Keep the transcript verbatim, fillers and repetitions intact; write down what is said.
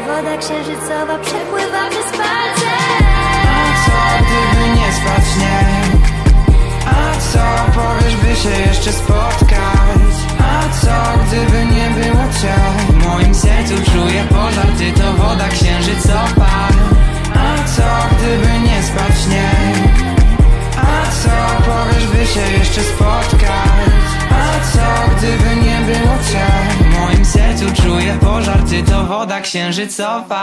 woda księżycowa przepływa przez palce. A co gdyby nie spadł śnieg? A co powiesz, by się jeszcze spotkać? A co gdyby nie było cię? W moim sercu czuję pożar, ty to woda księżycowa. A co gdyby nie spadł śnieg? A co powiesz, by się jeszcze spotkać? A co gdyby nie było cię? W moim sercu czuję pożar, ty to woda księżycowa.